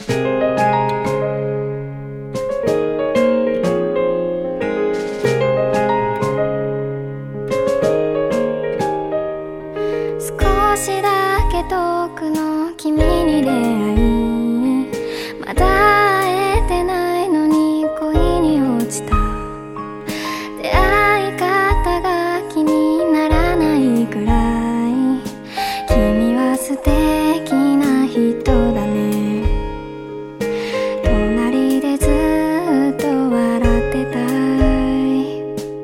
少しだけ遠くの君に出会い、まだ会えてないのに恋に落ちた。出会い方が気にならないくらい君は素敵な人だね。隣でずっと笑ってたい。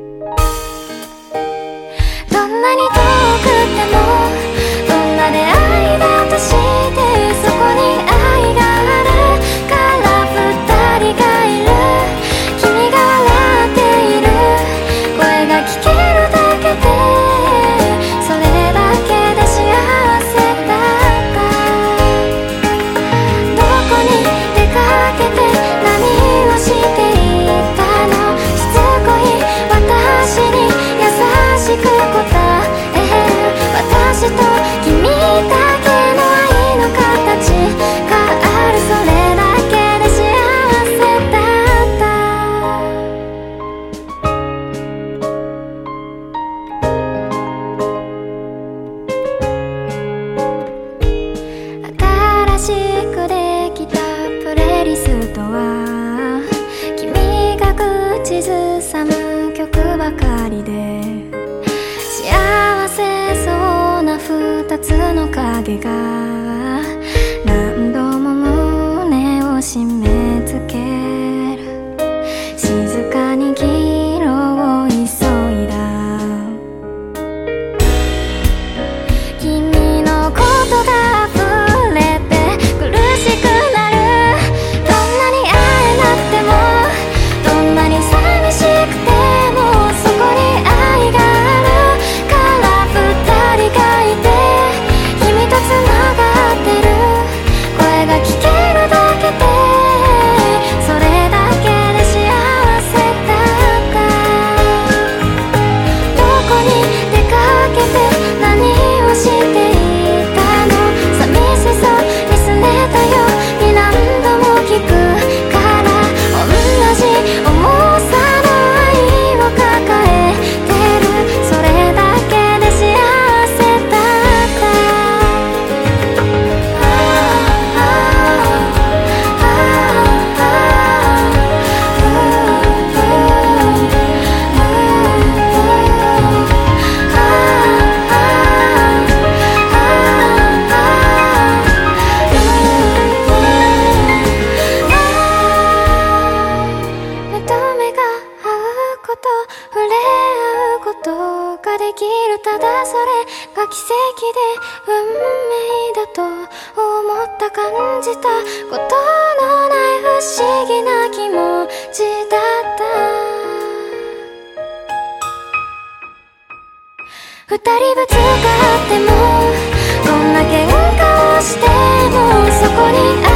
どんなに遠くてもどんな出会いだとしてそこに愛があるから二人がいる。君が笑っている声が聞けるだけでそれだけで幸せだった。どこに出かけて何をしていたの。しつこい私に優しく答える。私と君だけの愛の形がある。それだけで幸せだった。新しくできたプレイリストは君が口ずさむ曲ばかりで、幸せそうな二つの影が何度も胸を締め付ける。静かに議論を急いだ。君のことが溢れて苦しくなる。どんなに会えなくてもどんなに寂しくてもそこに愛があるから二人がいて君とつながってる。声が聞けるだけでそれだけで幸せだった。どこに出かけて何をしていたの。寂しそうにすねたように何度も聞くから、同じ重さの愛を抱えてる。それだけで幸せだった。目と目が合うこと、触れ合うことができる。ただそれが奇跡で運命だと思った。感じたことのない不思議な気持ちだった。二人ぶつかってもどんな喧嘩をしてもそこに愛